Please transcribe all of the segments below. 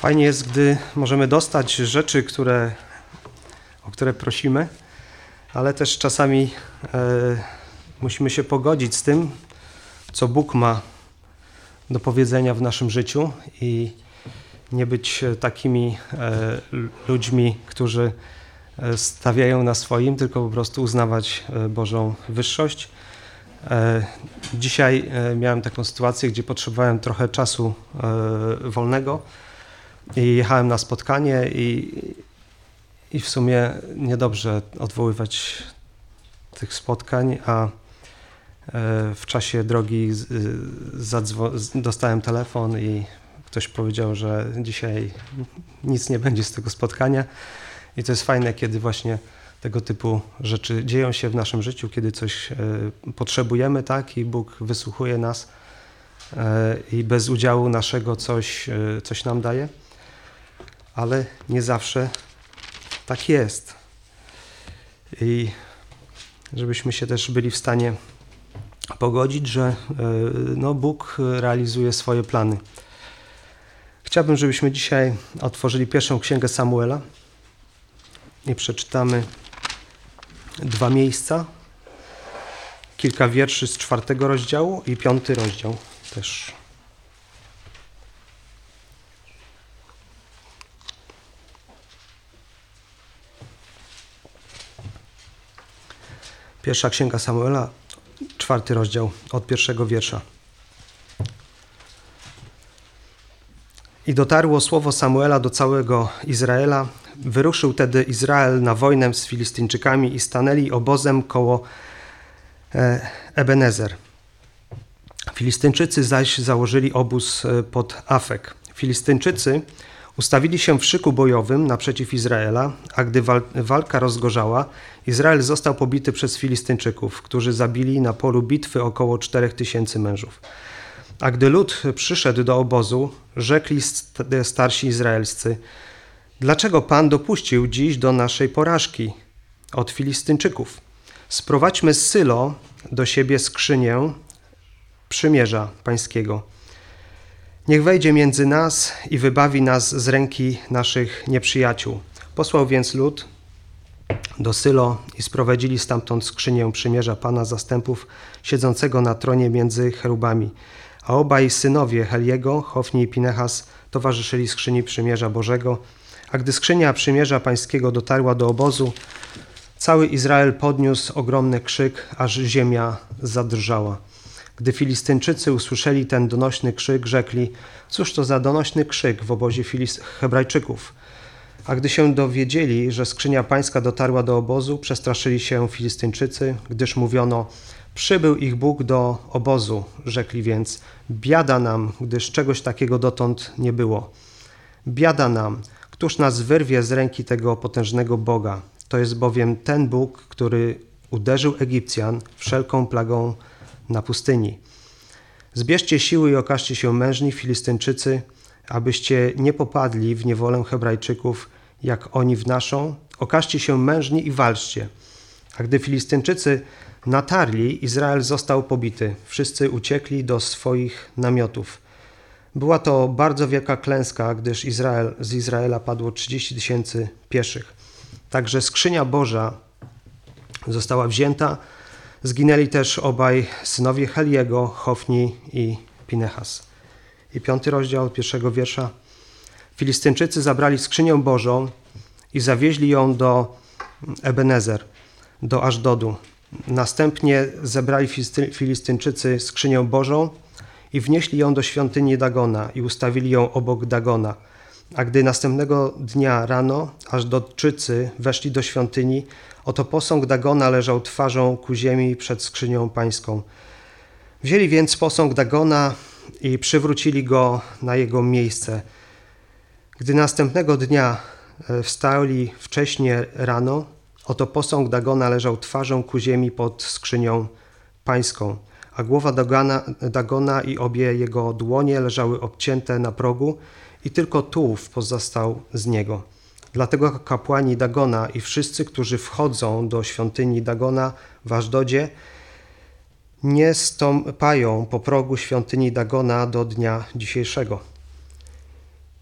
Fajnie jest, gdy możemy dostać rzeczy, o które prosimy, ale też czasami musimy się pogodzić z tym, co Bóg ma do powiedzenia w naszym życiu i nie być takimi ludźmi, którzy stawiają na swoim, tylko po prostu uznawać Bożą wyższość. Dzisiaj miałem taką sytuację, gdzie potrzebowałem trochę czasu wolnego i jechałem na spotkanie i w sumie niedobrze odwoływać tych spotkań, a w czasie drogi dostałem telefon i ktoś powiedział, że dzisiaj nic nie będzie z tego spotkania. I to jest fajne, kiedy właśnie tego typu rzeczy dzieją się w naszym życiu, kiedy coś potrzebujemy, tak? I Bóg wysłuchuje nas i bez udziału naszego coś nam daje. Ale nie zawsze tak jest. I żebyśmy się też byli w stanie pogodzić, że Bóg realizuje swoje plany. Chciałbym, żebyśmy dzisiaj otworzyli pierwszą księgę Samuela i przeczytamy 2 miejsca, kilka wierszy z 4 rozdziału i 5 rozdział też. Pierwsza księga Samuela, 4 rozdział, od 1 wiersza. I dotarło słowo Samuela do całego Izraela. Wyruszył tedy Izrael na wojnę z Filistyńczykami i stanęli obozem koło Ebenezer. Filistyńczycy zaś założyli obóz pod Afek. Filistyńczycy ustawili się w szyku bojowym naprzeciw Izraela, a gdy walka rozgorzała, Izrael został pobity przez Filistyńczyków, którzy zabili na polu bitwy około 4000 mężów. A gdy lud przyszedł do obozu, rzekli starsi izraelscy: dlaczego Pan dopuścił dziś do naszej porażki od Filistyńczyków? Sprowadźmy z Sylo do siebie skrzynię przymierza pańskiego. Niech wejdzie między nas i wybawi nas z ręki naszych nieprzyjaciół. Posłał więc lud do Sylo i sprowadzili stamtąd skrzynię przymierza Pana zastępów siedzącego na tronie między cherubami. A obaj synowie Heliego, Hofni i Pinechas, towarzyszyli skrzyni przymierza Bożego. A gdy skrzynia przymierza pańskiego dotarła do obozu, cały Izrael podniósł ogromny krzyk, aż ziemia zadrżała. Gdy Filistyńczycy usłyszeli ten donośny krzyk, rzekli: cóż to za donośny krzyk w obozie Hebrajczyków? A gdy się dowiedzieli, że skrzynia pańska dotarła do obozu, przestraszyli się Filistyńczycy, gdyż mówiono: przybył ich Bóg do obozu. Rzekli więc: biada nam, gdyż czegoś takiego dotąd nie było. Biada nam, któż nas wyrwie z ręki tego potężnego Boga? To jest bowiem ten Bóg, który uderzył Egipcjan wszelką plagą na pustyni. Zbierzcie siły i okażcie się mężni, Filistyńczycy, abyście nie popadli w niewolę Hebrajczyków, jak oni w naszą. Okażcie się mężni i walczcie. A gdy Filistyńczycy natarli, Izrael został pobity. Wszyscy uciekli do swoich namiotów. Była to bardzo wielka klęska, gdyż z Izraela padło 30 000 pieszych. Także skrzynia Boża została wzięta. Zginęli też obaj synowie Heliego, Hofni i Pinechas. I 5 rozdział od 1 wiersza. Filistyńczycy zabrali skrzynię Bożą i zawieźli ją do Ebenezer, do Aszdodu. Następnie zebrali Filistyńczycy skrzynię Bożą i wnieśli ją do świątyni Dagona i ustawili ją obok Dagona. A gdy następnego dnia rano Aszdodczycy weszli do świątyni, oto posąg Dagona leżał twarzą ku ziemi przed skrzynią pańską. Wzięli więc posąg Dagona i przywrócili go na jego miejsce. Gdy następnego dnia wstali wcześnie rano, oto posąg Dagona leżał twarzą ku ziemi pod skrzynią pańską, a głowa Dagona i obie jego dłonie leżały obcięte na progu i tylko tułów pozostał z niego. Dlatego kapłani Dagona i wszyscy, którzy wchodzą do świątyni Dagona w Aszdodzie, nie stąpają po progu świątyni Dagona do dnia dzisiejszego.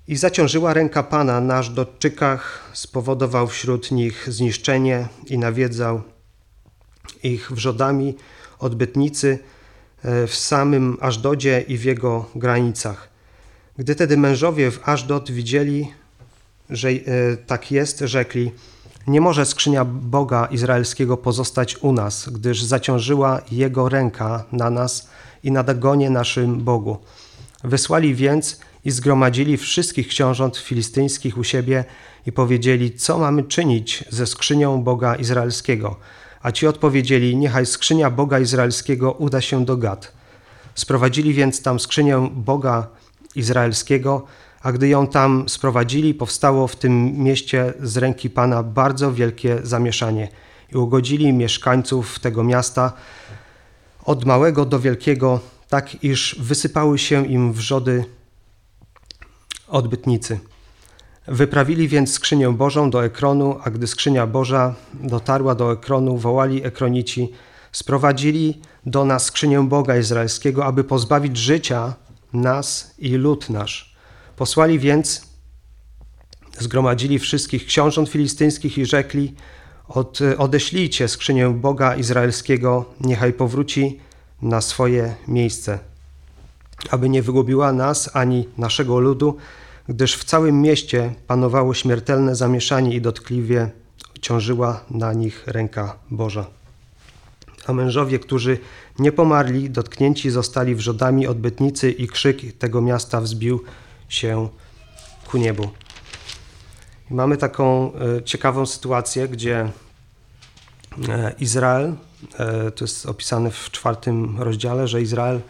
I zaciążyła ręka Pana na Ażdodczykach, spowodował wśród nich zniszczenie i nawiedzał ich wrzodami odbytnicy w samym Ażdodzie i w jego granicach. Gdy tedy mężowie w Ażdod widzieli, że tak jest, rzekli: nie może skrzynia Boga Izraelskiego pozostać u nas, gdyż zaciążyła Jego ręka na nas i na dagonie naszym Bogu. Wysłali więc i zgromadzili wszystkich książąt filistyńskich u siebie i powiedzieli: co mamy czynić ze skrzynią Boga Izraelskiego? A ci odpowiedzieli: niechaj skrzynia Boga Izraelskiego uda się do Gad. Sprowadzili więc tam skrzynię Boga Izraelskiego, a gdy ją tam sprowadzili, powstało w tym mieście z ręki Pana bardzo wielkie zamieszanie i ugodzili mieszkańców tego miasta od małego do wielkiego, tak iż wysypały się im wrzody odbytnicy. Wyprawili więc skrzynię Bożą do Ekronu, a gdy skrzynia Boża dotarła do Ekronu, wołali Ekronici: sprowadzili do nas skrzynię Boga Izraelskiego, aby pozbawić życia nas i lud nasz. Posłali więc, zgromadzili wszystkich książąt filistyńskich i rzekli: odeślijcie skrzynię Boga Izraelskiego, niechaj powróci na swoje miejsce, aby nie wygubiła nas ani naszego ludu, gdyż w całym mieście panowało śmiertelne zamieszanie i dotkliwie ciążyła na nich ręka Boża. A mężowie, którzy nie pomarli, dotknięci zostali wrzodami odbytnicy i krzyk tego miasta wzbił się ku niebu. I mamy taką ciekawą sytuację, gdzie Izrael, to jest opisane w 4 rozdziale, że Izrael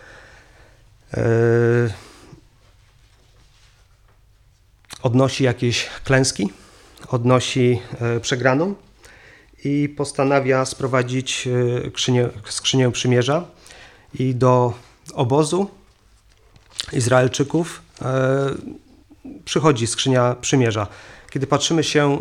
odnosi jakieś klęski, odnosi przegraną i postanawia sprowadzić skrzynię przymierza i do obozu Izraelczyków przychodzi skrzynia przymierza. Kiedy patrzymy się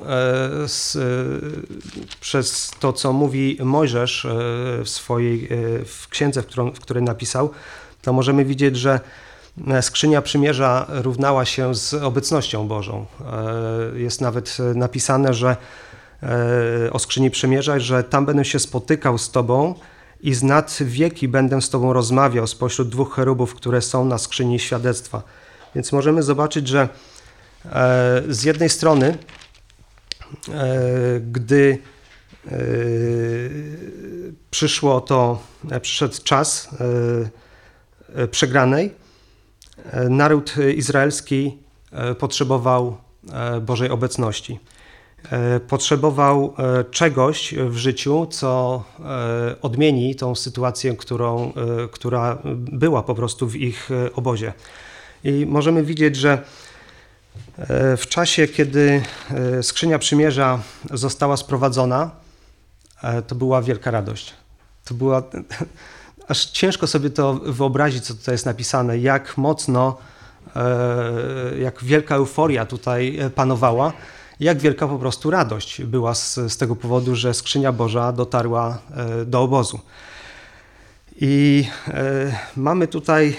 przez to, co mówi Mojżesz w księdze, w której napisał, to możemy widzieć, że skrzynia przymierza równała się z obecnością Bożą. Jest nawet napisane, że o skrzyni przymierza, że tam będę się spotykał z Tobą i z nad wieki będę z Tobą rozmawiał spośród 2 cherubów, które są na skrzyni świadectwa. Więc możemy zobaczyć, że z jednej strony, gdy przyszedł czas przegranej, naród izraelski potrzebował Bożej obecności. Potrzebował czegoś w życiu, co odmieni tą sytuację, która była po prostu w ich obozie. I możemy widzieć, że w czasie, kiedy skrzynia przymierza została sprowadzona, to była wielka radość. To była aż ciężko sobie to wyobrazić, co tutaj jest napisane, jak mocno, jak wielka euforia tutaj panowała, jak wielka po prostu radość była z tego powodu, że skrzynia Boża dotarła do obozu. I mamy tutaj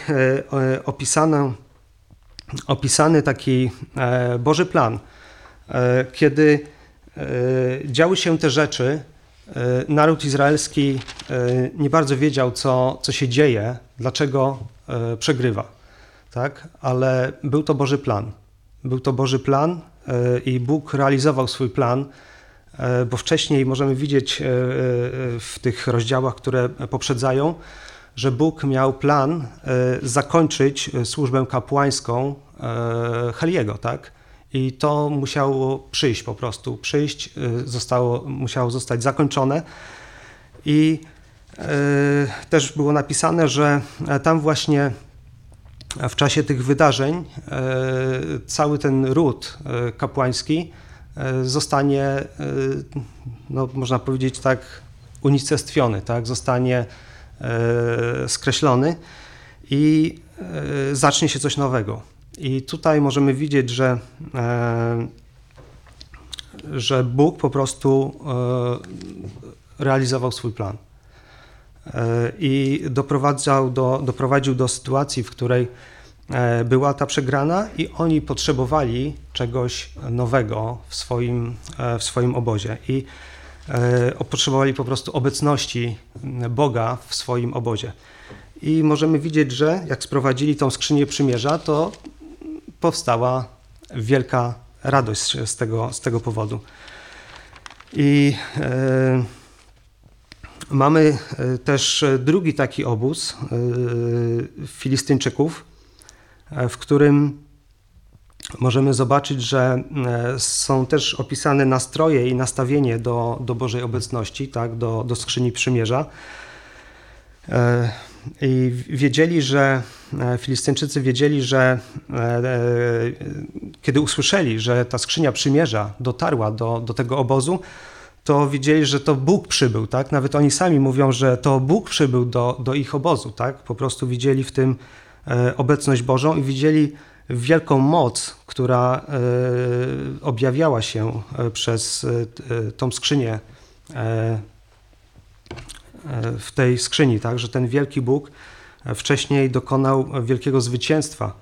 opisany taki Boży plan. Kiedy działy się te rzeczy, naród izraelski nie bardzo wiedział, co się dzieje, dlaczego przegrywa. Tak? Ale był to Boży plan. Był to Boży plan i Bóg realizował swój plan, bo wcześniej możemy widzieć w tych rozdziałach, które poprzedzają, że Bóg miał plan zakończyć służbę kapłańską Heliego, tak? I to musiało przyjść po prostu. Musiało zostać zakończone. I też było napisane, że tam właśnie w czasie tych wydarzeń cały ten ród kapłański zostanie, no, można powiedzieć tak, unicestwiony, tak? Zostanie skreślony i zacznie się coś nowego. I tutaj możemy widzieć, że Bóg po prostu realizował swój plan. I doprowadził do sytuacji, w której była ta przegrana i oni potrzebowali czegoś nowego w swoim obozie i potrzebowali po prostu obecności Boga w swoim obozie. I możemy widzieć, że jak sprowadzili tą skrzynię przymierza, to powstała wielka radość z tego powodu. I mamy też drugi taki obóz Filistyńczyków, w którym możemy zobaczyć, że są też opisane nastroje i nastawienie do Bożej obecności, tak, do skrzyni przymierza. I wiedzieli, że Filistyńczycy wiedzieli, że kiedy usłyszeli, że ta skrzynia przymierza dotarła do tego obozu, to wiedzieli, że to Bóg przybył, tak? Nawet oni sami mówią, że to Bóg przybył do ich obozu, tak? Po prostu widzieli w tym obecność Bożą i widzieli wielką moc, która objawiała się przez tą skrzynię w tej skrzyni, tak? Że ten wielki Bóg wcześniej dokonał wielkiego zwycięstwa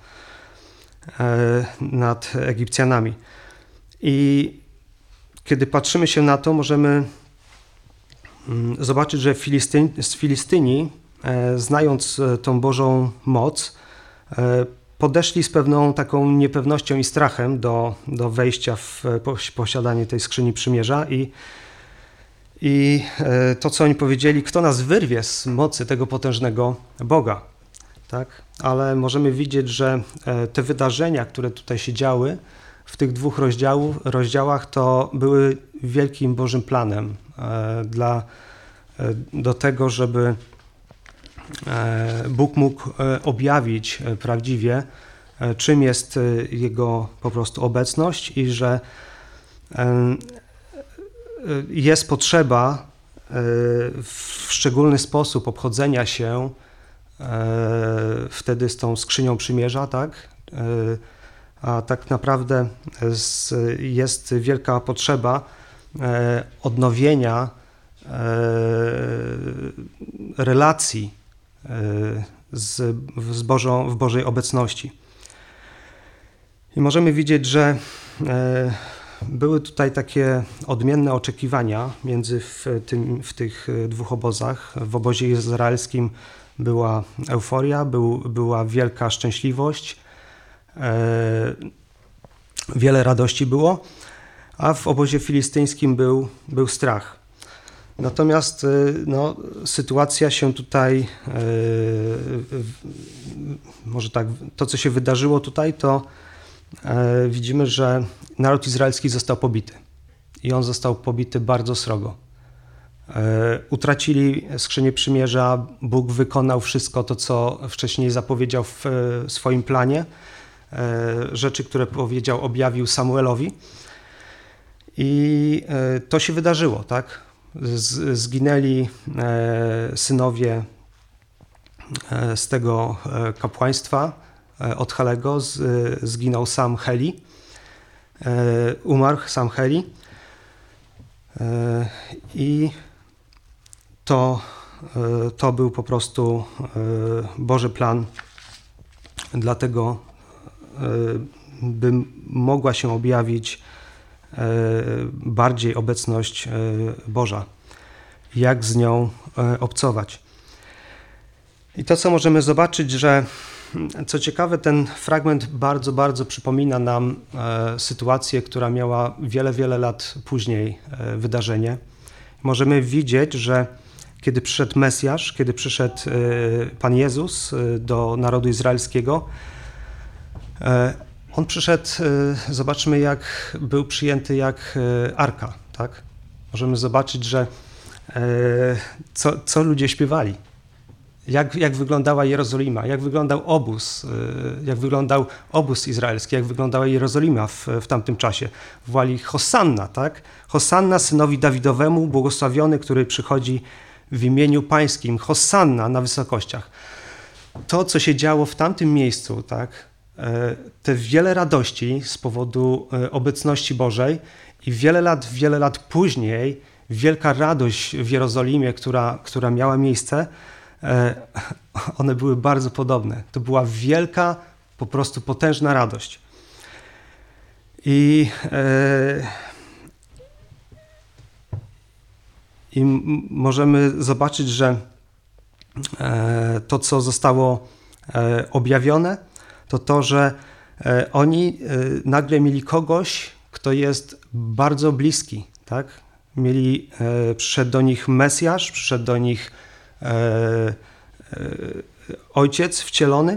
nad Egipcjanami. I kiedy patrzymy się na to, możemy zobaczyć, że Filistyni, znając tą Bożą moc, podeszli z pewną taką niepewnością i strachem do wejścia w posiadanie tej skrzyni przymierza i to, co oni powiedzieli, kto nas wyrwie z mocy tego potężnego Boga, tak? Ale możemy widzieć, że te wydarzenia, które tutaj się działy w tych dwóch rozdziałach, to były wielkim Bożym planem do tego, żeby Bóg mógł objawić prawdziwie, czym jest Jego po prostu obecność i że jest potrzeba w szczególny sposób obchodzenia się wtedy z tą skrzynią przymierza, tak? A tak naprawdę jest wielka potrzeba odnowienia relacji w Bożej obecności. I możemy widzieć, że były tutaj takie odmienne oczekiwania w tych dwóch obozach. W obozie izraelskim była euforia, była wielka szczęśliwość, wiele radości było, a w obozie filistyńskim był strach. Natomiast sytuacja się tutaj, może tak, to co się wydarzyło tutaj, to widzimy, że naród izraelski został pobity i on został pobity bardzo srogo. Utracili skrzynię przymierza, Bóg wykonał wszystko to, co wcześniej zapowiedział w swoim planie, rzeczy, które objawił Samuelowi i to się wydarzyło, tak? Zginęli synowie z tego kapłaństwa od Helego, zginął sam Heli, umarł sam Heli i to był po prostu Boży plan, dlatego by mogła się objawić bardziej obecność Boża, jak z nią obcować. I to, co możemy zobaczyć, że co ciekawe, ten fragment bardzo, bardzo przypomina nam sytuację, która miała wiele, wiele lat później wydarzenie. Możemy widzieć, że kiedy przyszedł Mesjasz, kiedy przyszedł Pan Jezus do narodu izraelskiego, on przyszedł, zobaczmy, jak był przyjęty jak arka, tak? Możemy zobaczyć, że co ludzie śpiewali, jak wyglądała Jerozolima, jak wyglądał obóz izraelski, jak wyglądała Jerozolima w tamtym czasie. Wołali Hosanna, tak? Hosanna synowi Dawidowemu, błogosławiony, który przychodzi w imieniu pańskim. Hosanna na wysokościach. To, co się działo w tamtym miejscu, tak? Te wiele radości z powodu obecności Bożej i wiele lat później wielka radość w Jerozolimie, która miała miejsce, one były bardzo podobne. To była wielka, po prostu potężna radość. I możemy zobaczyć, że to, co zostało objawione, to, że oni nagle mieli kogoś, kto jest bardzo bliski, tak? Przyszedł do nich Mesjasz, przyszedł do nich Ojciec wcielony,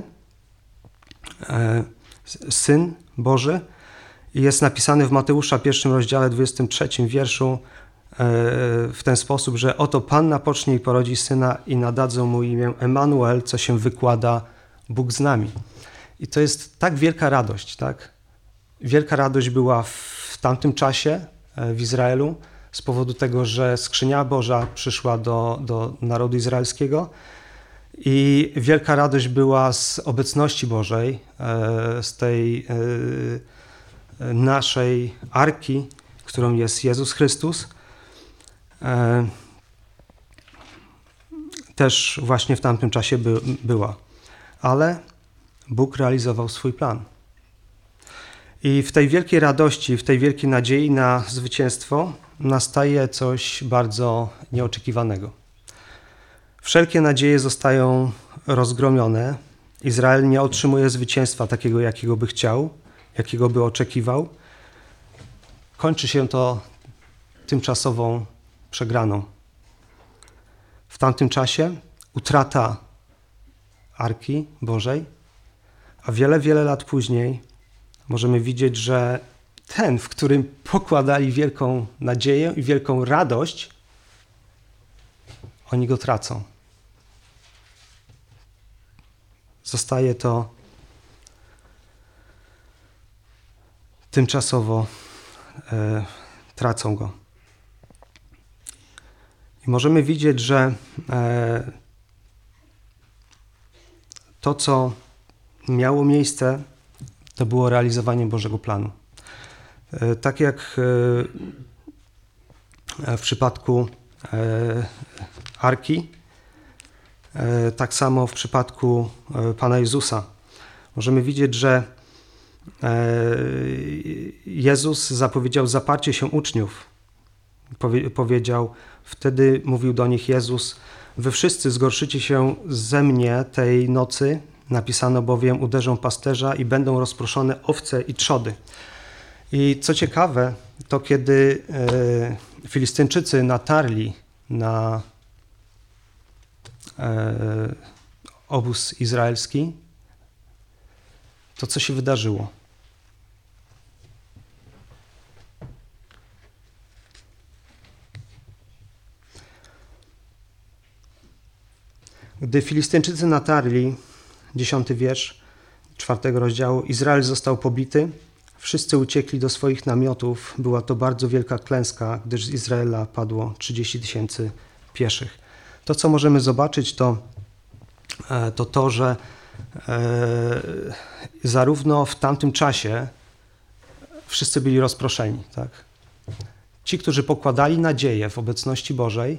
Syn Boży. I jest napisane w Mateusza 1 rozdziale 23 wierszu w ten sposób, że oto Panna pocznie i porodzi syna i nadadzą mu imię Emanuel, co się wykłada Bóg z nami. I to jest tak wielka radość, tak? Wielka radość była w tamtym czasie w Izraelu z powodu tego, że skrzynia Boża przyszła do narodu izraelskiego i wielka radość była z obecności Bożej, z tej naszej arki, którą jest Jezus Chrystus. Też właśnie w tamtym czasie była. Ale Bóg realizował swój plan. I w tej wielkiej radości, w tej wielkiej nadziei na zwycięstwo nastaje coś bardzo nieoczekiwanego. Wszelkie nadzieje zostają rozgromione. Izrael nie otrzymuje zwycięstwa takiego, jakiego by chciał, jakiego by oczekiwał. Kończy się to tymczasową przegraną. W tamtym czasie utrata Arki Bożej, a wiele, wiele lat później możemy widzieć, że ten, w którym pokładali wielką nadzieję i wielką radość, oni go tracą. Zostaje to tymczasowo, tracą go. I możemy widzieć, że to, co miało miejsce, to było realizowanie Bożego planu. Tak jak w przypadku Arki, tak samo w przypadku Pana Jezusa. Możemy widzieć, że Jezus zapowiedział zaparcie się uczniów. Powiedział, wtedy mówił do nich Jezus, wy wszyscy zgorszycie się ze mnie tej nocy, napisano bowiem, uderzą pasterza i będą rozproszone owce i trzody. I co ciekawe, to kiedy Filistyńczycy natarli na obóz izraelski, to co się wydarzyło? Gdy Filistyńczycy natarli, 10 wiersz 4 rozdziału, Izrael został pobity, wszyscy uciekli do swoich namiotów. Była to bardzo wielka klęska, gdyż z Izraela padło 30 000 pieszych. To, co możemy zobaczyć, to, że zarówno w tamtym czasie wszyscy byli rozproszeni. Tak? Ci, którzy pokładali nadzieję w obecności Bożej,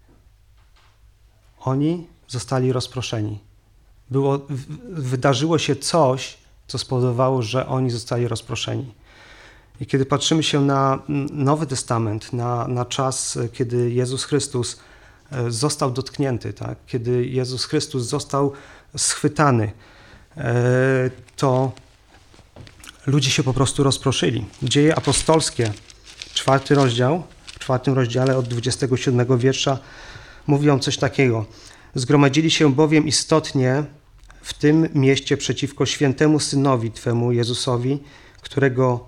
oni zostali rozproszeni. Wydarzyło się coś, co spowodowało, że oni zostali rozproszeni. I kiedy patrzymy się na Nowy Testament, na czas, kiedy Jezus Chrystus został dotknięty, tak? Kiedy Jezus Chrystus został schwytany, to ludzie się po prostu rozproszyli. Dzieje apostolskie, 4 rozdział, w 4 rozdziale od 27 wiersza mówią coś takiego. Zgromadzili się bowiem istotnie w tym mieście przeciwko świętemu Synowi Twemu, Jezusowi, którego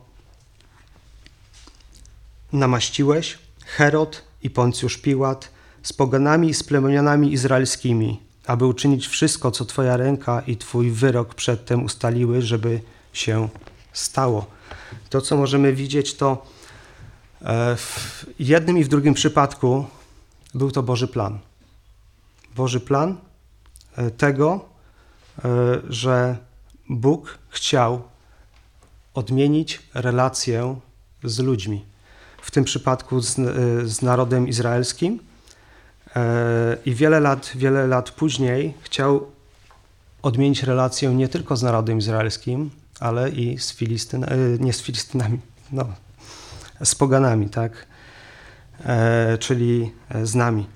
namaściłeś, Herod i Poncjusz Piłat, z poganami i z plemionami izraelskimi, aby uczynić wszystko, co Twoja ręka i Twój wyrok przedtem ustaliły, żeby się stało. To, co możemy widzieć, to w jednym i w drugim przypadku był to Boży plan. Boży plan tego, że Bóg chciał odmienić relację z ludźmi. W tym przypadku z narodem izraelskim i wiele lat później chciał odmienić relację nie tylko z narodem izraelskim, ale i z poganami, tak? Czyli z nami.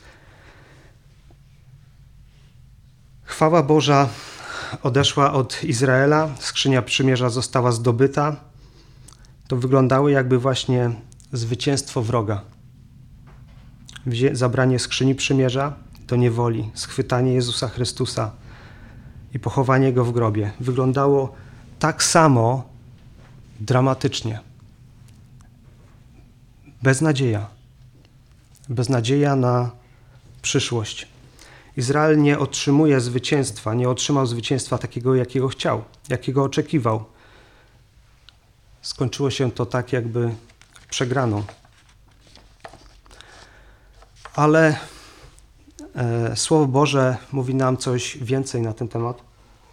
Chwała Boża odeszła od Izraela, skrzynia przymierza została zdobyta. To wyglądało jakby właśnie zwycięstwo wroga. Zabranie skrzyni przymierza do niewoli, schwytanie Jezusa Chrystusa i pochowanie Go w grobie. Wyglądało tak samo dramatycznie. Beznadzieja na przyszłość. Izrael nie otrzymuje zwycięstwa, nie otrzymał zwycięstwa takiego, jakiego chciał, jakiego oczekiwał. Skończyło się to tak jakby przegraną. Ale Słowo Boże mówi nam coś więcej na ten temat.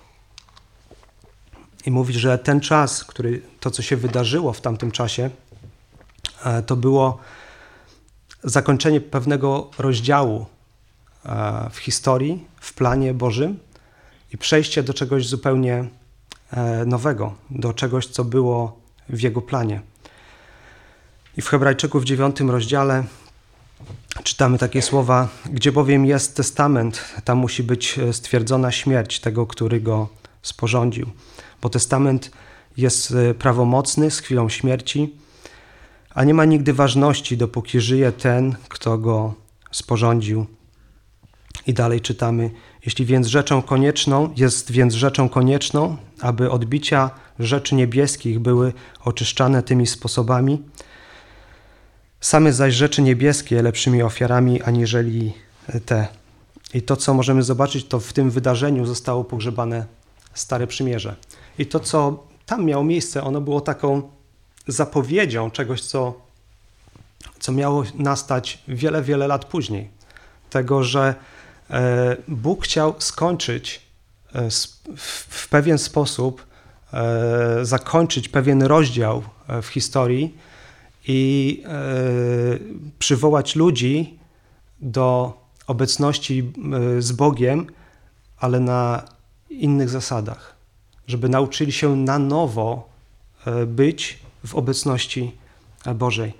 I mówi, że ten czas, to co się wydarzyło w tamtym czasie, to było zakończenie pewnego rozdziału w historii, w planie Bożym i przejście do czegoś zupełnie nowego, do czegoś, co było w Jego planie. I w Hebrajczyków 9 rozdziale czytamy takie słowa: gdzie bowiem jest testament, tam musi być stwierdzona śmierć tego, który go sporządził. Bo testament jest prawomocny z chwilą śmierci, a nie ma nigdy ważności, dopóki żyje ten, kto go sporządził. I dalej czytamy: jest więc rzeczą konieczną, aby odbicia rzeczy niebieskich były oczyszczane tymi sposobami, same zaś rzeczy niebieskie lepszymi ofiarami aniżeli te. I to, co możemy zobaczyć, to w tym wydarzeniu zostało pogrzebane Stare Przymierze. I to, co tam miało miejsce, ono było taką zapowiedzią czegoś, co miało nastać wiele, wiele lat później. Tego, że Bóg chciał skończyć w pewien sposób, zakończyć pewien rozdział w historii i przywołać ludzi do obecności z Bogiem, ale na innych zasadach, żeby nauczyli się na nowo być w obecności Bożej.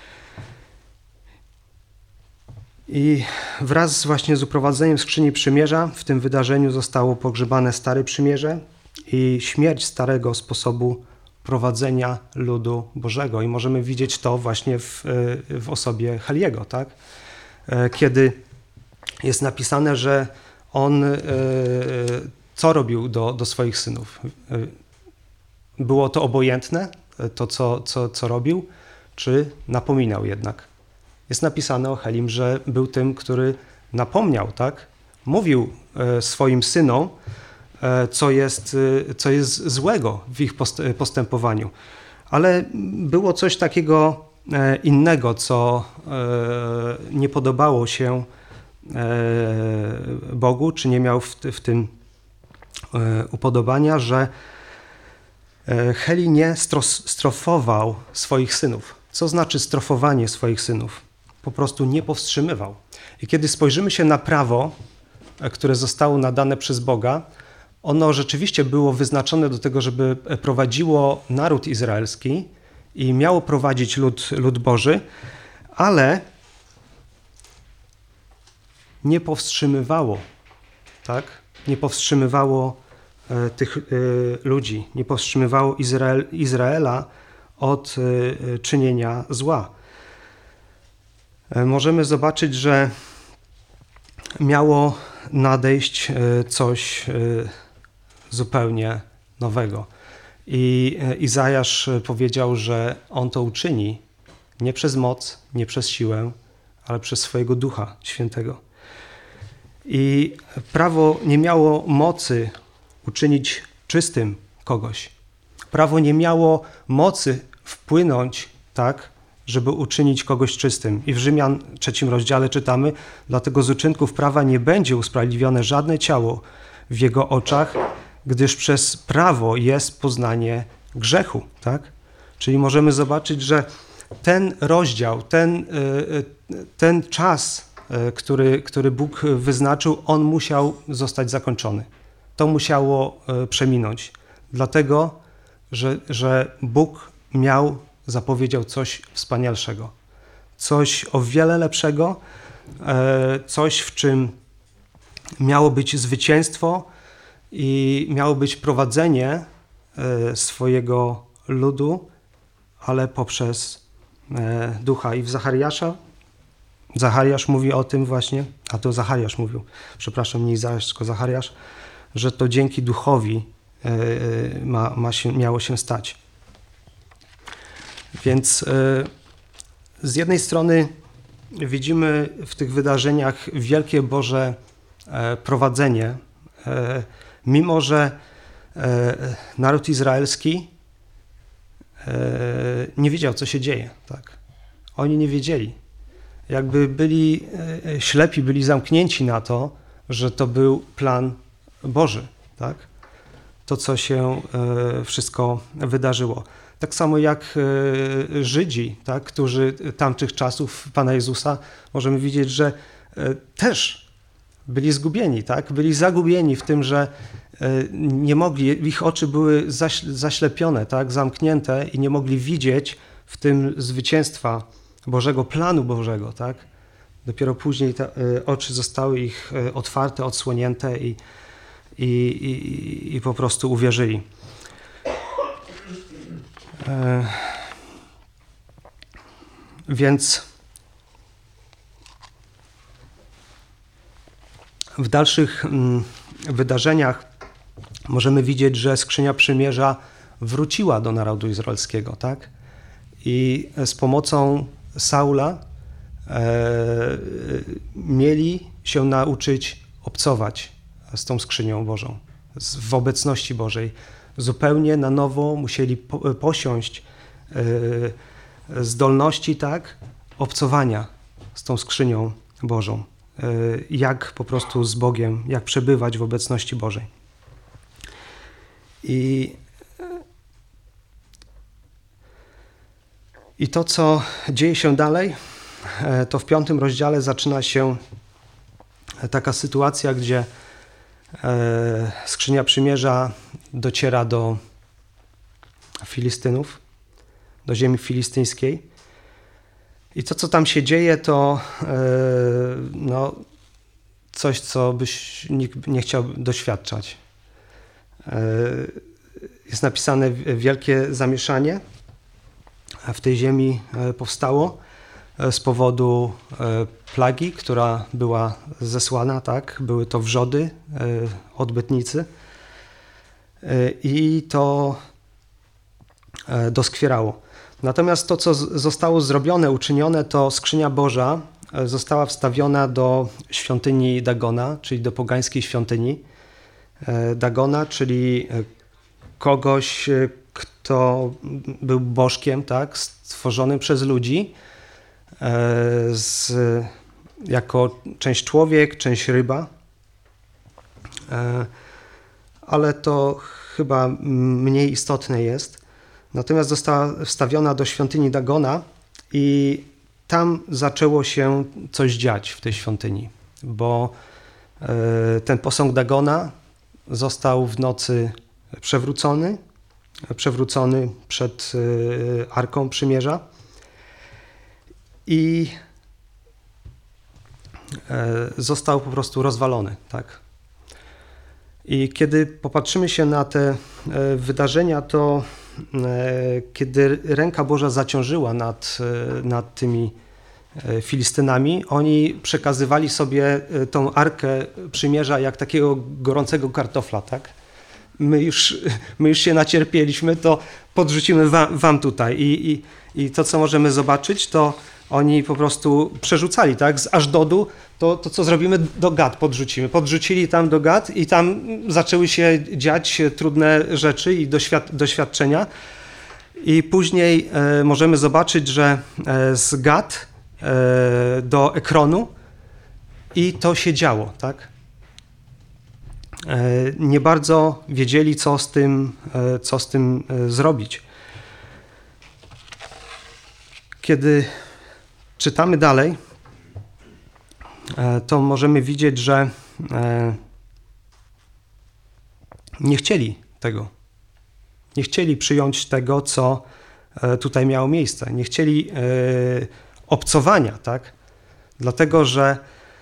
I wraz właśnie z uprowadzeniem skrzyni przymierza w tym wydarzeniu zostało pogrzebane Stare Przymierze i śmierć starego sposobu prowadzenia ludu Bożego. I możemy widzieć to właśnie w osobie Heliego, tak? Kiedy jest napisane, że on co robił do swoich synów? Było to obojętne, to co robił, czy napominał jednak? Jest napisane o Helim, że był tym, który napomniał, tak? Mówił swoim synom, co jest złego w ich postępowaniu. Ale było coś takiego innego, co nie podobało się Bogu, czy nie miał w tym upodobania, że Heli nie strofował swoich synów. Co znaczy strofowanie swoich synów? Po prostu nie powstrzymywał. I kiedy spojrzymy się na prawo, które zostało nadane przez Boga, ono rzeczywiście było wyznaczone do tego, żeby prowadziło naród izraelski i miało prowadzić lud Boży, ale nie powstrzymywało, tak? Nie powstrzymywało tych ludzi, nie powstrzymywało Izraela od czynienia zła. Możemy zobaczyć, że miało nadejść coś zupełnie nowego. I Izajasz powiedział, że on to uczyni nie przez moc, nie przez siłę, ale przez swojego Ducha Świętego. I prawo nie miało mocy uczynić czystym kogoś. Prawo nie miało mocy wpłynąć tak, żeby uczynić kogoś czystym. I w Rzymian 3 rozdziale czytamy: dlatego z uczynków prawa nie będzie usprawiedliwione żadne ciało w jego oczach, gdyż przez prawo jest poznanie grzechu. Tak? Czyli możemy zobaczyć, że ten rozdział, ten czas, który Bóg wyznaczył, on musiał zostać zakończony. to musiało przeminąć. Dlatego, że Bóg zapowiedział coś wspanialszego. Coś o wiele lepszego, coś, w czym miało być zwycięstwo i miało być prowadzenie swojego ludu, ale poprzez Ducha. I w Zachariasz mówi o tym właśnie, a to Zachariasz mówił, przepraszam, nie Izajasz, tylko Zachariasz, że to dzięki Duchowi miało się stać. Więc z jednej strony widzimy w tych wydarzeniach wielkie Boże prowadzenie, mimo że naród izraelski nie wiedział, co się dzieje. Tak? Oni nie wiedzieli. Jakby byli ślepi, byli zamknięci na to, że to był plan Boży. Tak? To, co się wszystko wydarzyło. Tak samo jak Żydzi, tak, którzy tamtych czasów Pana Jezusa, możemy widzieć, że też byli zgubieni, tak? Byli zagubieni w tym, że nie mogli, ich oczy były zaślepione, tak? Zamknięte i nie mogli widzieć w tym zwycięstwa Bożego, planu Bożego. Tak? Dopiero później te oczy zostały ich otwarte, odsłonięte i po prostu uwierzyli. Więc w dalszych wydarzeniach możemy widzieć, że skrzynia przymierza wróciła do narodu izraelskiego, tak? I z pomocą Saula mieli się nauczyć obcować z tą skrzynią Bożą, w obecności Bożej. Zupełnie na nowo musieli posiąść zdolności, tak, obcowania z tą skrzynią Bożą. Jak po prostu z Bogiem, jak przebywać w obecności Bożej. I to, co dzieje się dalej, to w 5 rozdziale zaczyna się taka sytuacja, gdzie skrzynia przymierza dociera do Filistynów, do ziemi filistyńskiej. I to, co tam się dzieje, to coś, co byś nikt nie chciał doświadczać. Jest napisane wielkie zamieszanie w tej ziemi powstało z powodu plagi, która była zesłana, tak? Były to wrzody, odbytnicy i to doskwierało. Natomiast to, co zostało zrobione, uczynione, to skrzynia Boża została wstawiona do świątyni Dagona, czyli do pogańskiej świątyni Dagona, czyli kogoś, kto był bożkiem, tak, stworzonym przez ludzi, jako część człowiek, część ryba, ale to chyba mniej istotne jest. Natomiast została wstawiona do świątyni Dagona i tam zaczęło się coś dziać w tej świątyni, bo ten posąg Dagona został w nocy przewrócony przed Arką Przymierza i został po prostu rozwalony. Tak? I kiedy popatrzymy się na te wydarzenia, to kiedy ręka Boża zaciążyła nad tymi Filistynami, oni przekazywali sobie tą Arkę Przymierza jak takiego gorącego kartofla, tak? My już się nacierpieliśmy, to podrzucimy wam tutaj. I to, co możemy zobaczyć, to oni po prostu przerzucali, tak? Z Aszdodu, to co zrobimy, do Gad podrzucimy. Podrzucili tam do Gad i tam zaczęły się dziać trudne rzeczy i doświadczenia. I później możemy zobaczyć, że z Gad do Ekronu i to się działo, tak? Nie bardzo wiedzieli, co z tym zrobić. Kiedy czytamy dalej, to możemy widzieć, że nie chcieli tego. Nie chcieli przyjąć tego, co tutaj miało miejsce. Nie chcieli obcowania, tak? Dlatego, że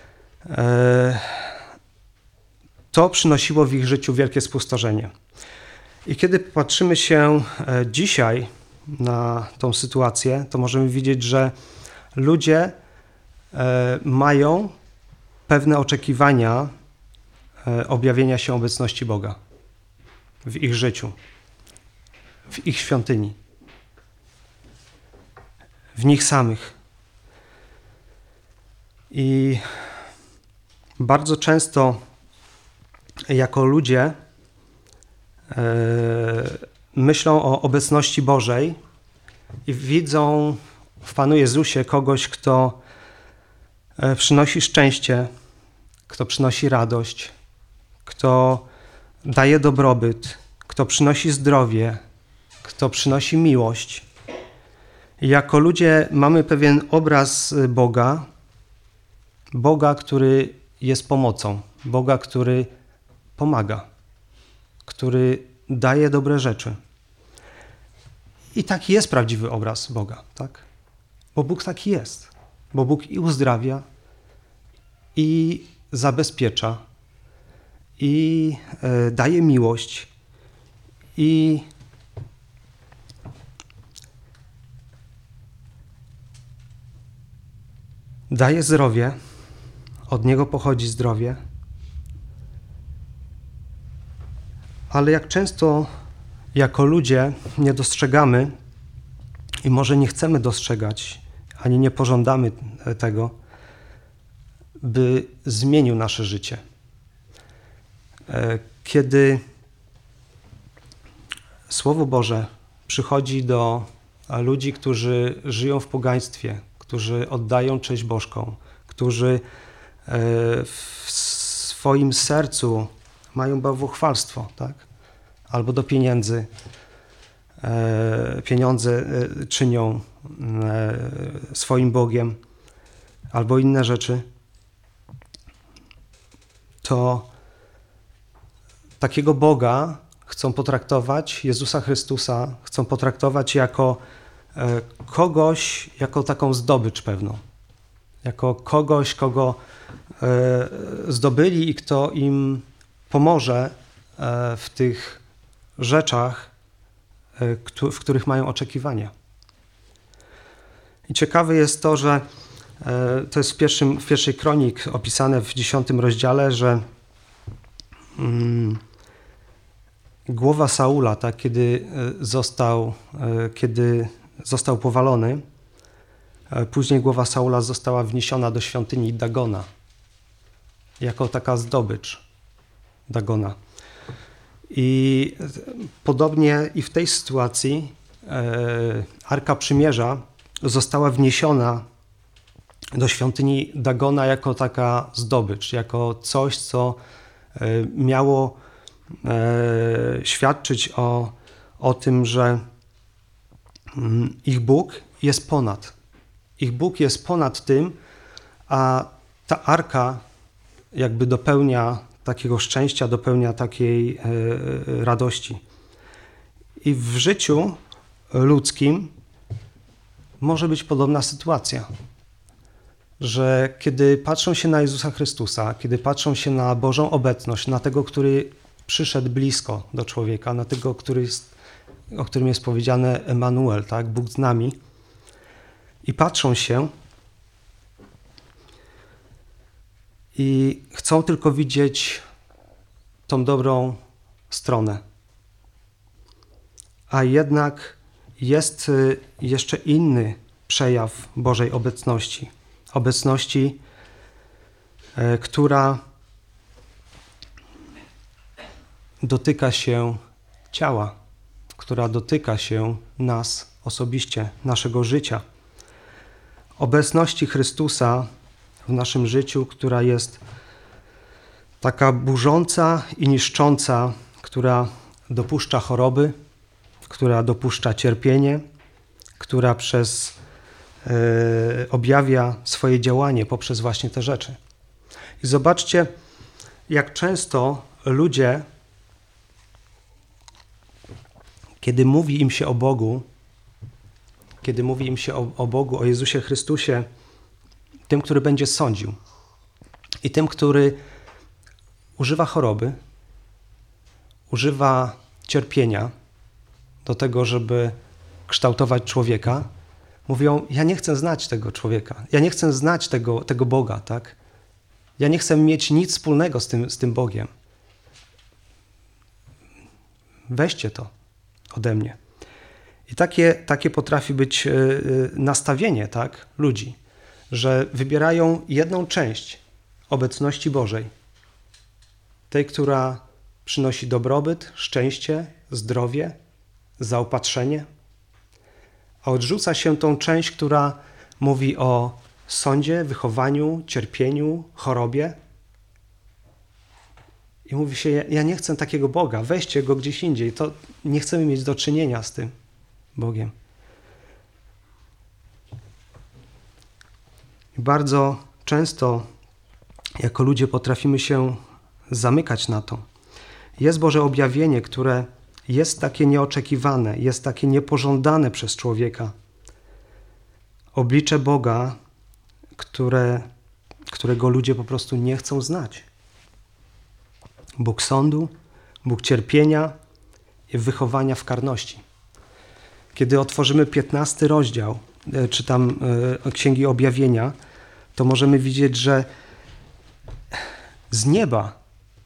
to przynosiło w ich życiu wielkie spustoszenie. I kiedy patrzymy się dzisiaj na tą sytuację, to możemy widzieć, że ludzie mają pewne oczekiwania objawienia się obecności Boga w ich życiu, w ich świątyni, w nich samych. I bardzo często jako ludzie myślą o obecności Bożej i widzą w Panu Jezusie kogoś, kto przynosi szczęście, kto przynosi radość, kto daje dobrobyt, kto przynosi zdrowie, kto przynosi miłość. I jako ludzie mamy pewien obraz Boga, który jest pomocą, Boga, który pomaga, który daje dobre rzeczy. I taki jest prawdziwy obraz Boga, tak? Bo Bóg taki jest. Bo Bóg i uzdrawia, i zabezpiecza, i daje miłość, i daje zdrowie. Od Niego pochodzi zdrowie. Ale jak często jako ludzie nie dostrzegamy i może nie chcemy dostrzegać, ani nie pożądamy tego, by zmienił nasze życie. Kiedy Słowo Boże przychodzi do ludzi, którzy żyją w pogaństwie, którzy oddają cześć bożkom, którzy w swoim sercu mają bałwochwalstwo, tak? Albo do pieniędzy. Pieniądze czynią swoim Bogiem, albo inne rzeczy, to takiego Boga chcą potraktować, Jezusa Chrystusa, chcą potraktować jako kogoś, jako taką zdobycz pewną. Jako kogoś, kogo zdobyli i kto im pomoże w tych rzeczach, w których mają oczekiwania. I ciekawe jest to, że to jest w pierwszej Kronik opisane w 10 rozdziale, że głowa Saula, tak, kiedy został powalony, później głowa Saula została wniesiona do świątyni Dagona, jako taka zdobycz Dagona. I podobnie i w tej sytuacji Arka Przymierza została wniesiona do świątyni Dagona jako taka zdobycz, jako coś, co miało świadczyć o tym, że ich Bóg jest ponad. Ich Bóg jest ponad tym, a ta arka jakby dopełnia takiego szczęścia, dopełnia takiej radości. I w życiu ludzkim może być podobna sytuacja, że kiedy patrzą się na Jezusa Chrystusa, kiedy patrzą się na Bożą obecność, na tego, który przyszedł blisko do człowieka, na tego, o którym jest powiedziane Emanuel, tak? Bóg z nami, i patrzą się i chcą tylko widzieć tą dobrą stronę. A jednak jest jeszcze inny przejaw Bożej obecności. Obecności, która dotyka się ciała, która dotyka się nas osobiście, naszego życia. Obecności Chrystusa w naszym życiu, która jest taka burząca i niszcząca, która dopuszcza choroby, która dopuszcza cierpienie, która objawia swoje działanie poprzez właśnie te rzeczy. I zobaczcie, jak często ludzie kiedy mówi im się o Bogu, o Bogu, o Jezusie Chrystusie, tym, który będzie sądził i tym, który używa choroby, używa cierpienia do tego, żeby kształtować człowieka, mówią, ja nie chcę znać tego człowieka, ja nie chcę znać tego Boga, tak? Ja nie chcę mieć nic wspólnego z tym Bogiem. Weźcie to ode mnie. I takie potrafi być nastawienie, tak, ludzi, że wybierają jedną część obecności Bożej, tej, która przynosi dobrobyt, szczęście, zdrowie, zaopatrzenie, a odrzuca się tą część, która mówi o sądzie, wychowaniu, cierpieniu, chorobie. I mówi się, ja nie chcę takiego Boga, weźcie go gdzieś indziej, to nie chcemy mieć do czynienia z tym Bogiem. I bardzo często jako ludzie potrafimy się zamykać na to. Jest Boże objawienie, które jest takie nieoczekiwane, jest takie niepożądane przez człowieka. Oblicze Boga, którego ludzie po prostu nie chcą znać. Bóg sądu, Bóg cierpienia i wychowania w karności. Kiedy otworzymy 15 rozdział, czy tam Księgi Objawienia, to możemy widzieć, że z nieba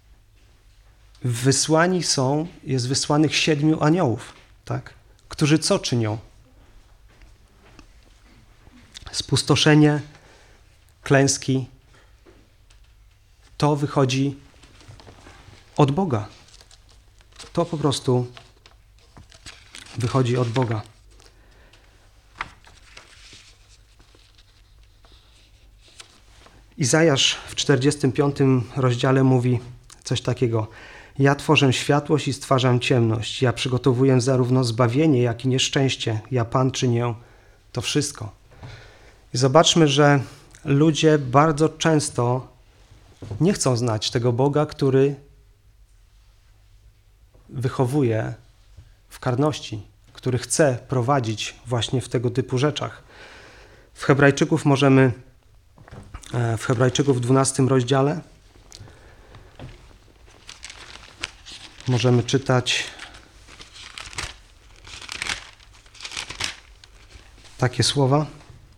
jest wysłanych 7 aniołów, tak? Którzy co czynią? Spustoszenie, klęski, to wychodzi od Boga. To po prostu wychodzi od Boga. Izajasz w 45 rozdziale mówi coś takiego. Ja tworzę światłość i stwarzam ciemność. Ja przygotowuję zarówno zbawienie, jak i nieszczęście. Ja Pan czynię to wszystko. I zobaczmy, że ludzie bardzo często nie chcą znać tego Boga, który wychowuje w karności, który chce prowadzić właśnie w tego typu rzeczach. W Hebrajczyków w 12 rozdziale możemy czytać takie słowa.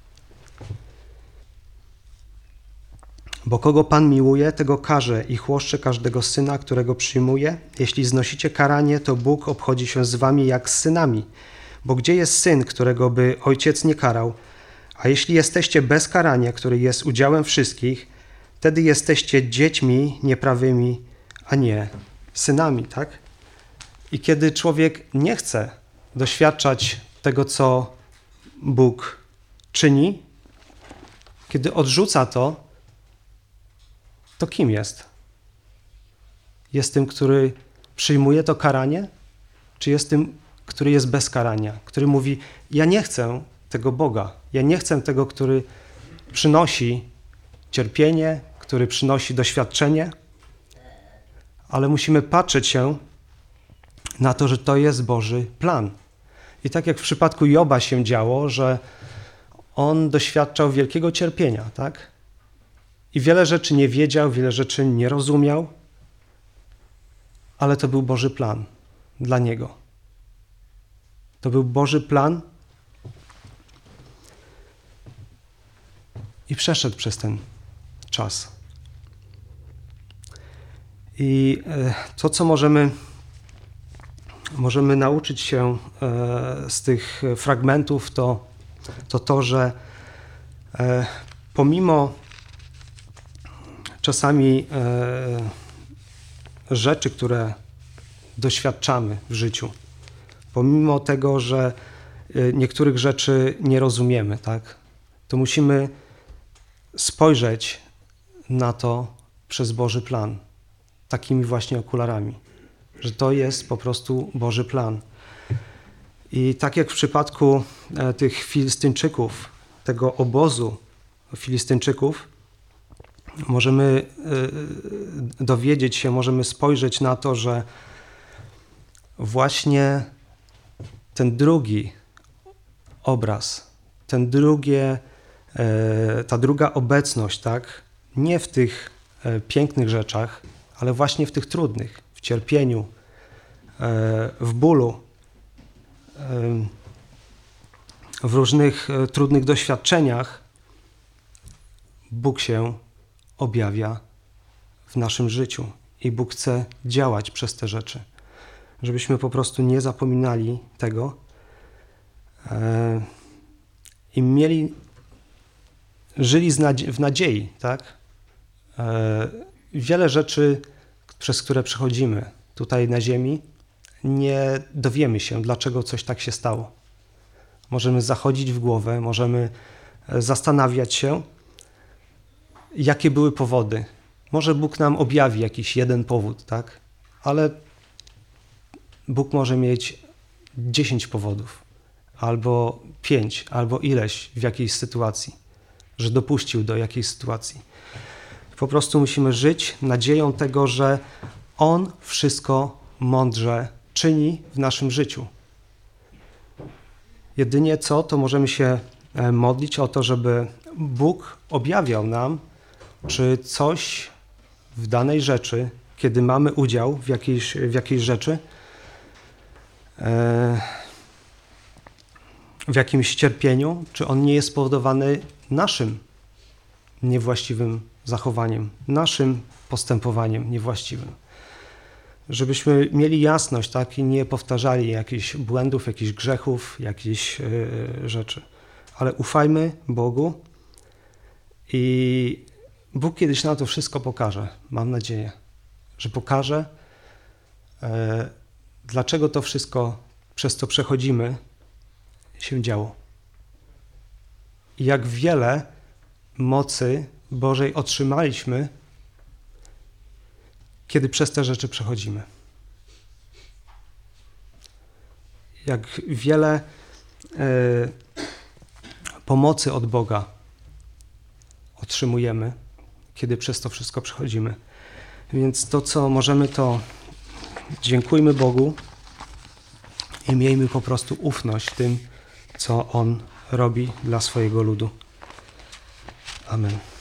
Bo kogo Pan miłuje, tego karze i chłoszcze każdego syna, którego przyjmuje. Jeśli znosicie karanie, to Bóg obchodzi się z wami jak z synami. Bo gdzie jest syn, którego by ojciec nie karał? A jeśli jesteście bez karania, który jest udziałem wszystkich, wtedy jesteście dziećmi nieprawymi, a nie synami, tak? I kiedy człowiek nie chce doświadczać tego, co Bóg czyni, kiedy odrzuca to kim jest? Jest tym, który przyjmuje to karanie? Czy jest tym, który jest bez karania? Który mówi, ja nie chcę tego Boga. Ja nie chcę tego, który przynosi cierpienie, który przynosi doświadczenie, ale musimy patrzeć się na to, że to jest Boży plan. I tak jak w przypadku Joba się działo, że on doświadczał wielkiego cierpienia, tak? I wiele rzeczy nie wiedział, wiele rzeczy nie rozumiał, ale to był Boży plan dla niego. To był Boży plan i przeszedł przez ten czas. I to, co możemy nauczyć się z tych fragmentów, to, że pomimo czasami rzeczy, które doświadczamy w życiu, pomimo tego, że niektórych rzeczy nie rozumiemy, tak, to musimy spojrzeć na to przez Boży plan, takimi właśnie okularami, że to jest po prostu Boży plan. I tak jak w przypadku tych Filistyńczyków, tego obozu Filistyńczyków, możemy dowiedzieć się, możemy spojrzeć na to, że właśnie ten drugi obraz, ta druga obecność, tak? Nie w tych pięknych rzeczach, ale właśnie w tych trudnych, w cierpieniu, w bólu, w różnych trudnych doświadczeniach Bóg się objawia w naszym życiu i Bóg chce działać przez te rzeczy, żebyśmy po prostu nie zapominali tego i żyli w nadziei, tak? Wiele rzeczy, przez które przechodzimy tutaj na ziemi, nie dowiemy się, dlaczego coś tak się stało. Możemy zachodzić w głowę, możemy zastanawiać się, jakie były powody. Może Bóg nam objawi jakiś jeden powód, tak? Ale Bóg może mieć 10 powodów, albo 5, albo ileś w jakiejś sytuacji, że dopuścił do jakiejś sytuacji. Po prostu musimy żyć nadzieją tego, że On wszystko mądrze czyni w naszym życiu. Jedynie to możemy się modlić o to, żeby Bóg objawiał nam, czy coś w danej rzeczy, kiedy mamy udział w jakiejś rzeczy, w jakimś cierpieniu, czy on nie jest spowodowany naszym niewłaściwym zachowaniem, naszym postępowaniem niewłaściwym. Żebyśmy mieli jasność, tak, i nie powtarzali jakichś błędów, jakichś grzechów, jakichś rzeczy. Ale ufajmy Bogu i Bóg kiedyś nam to wszystko pokaże. Mam nadzieję, że pokaże, dlaczego to wszystko, przez co przechodzimy, się działo. I jak wiele mocy Bożej otrzymaliśmy, kiedy przez te rzeczy przechodzimy. Jak wiele pomocy od Boga otrzymujemy, kiedy przez to wszystko przechodzimy. Więc to, co możemy, to dziękujmy Bogu i miejmy po prostu ufność tym, co On robi dla swojego ludu. Amen.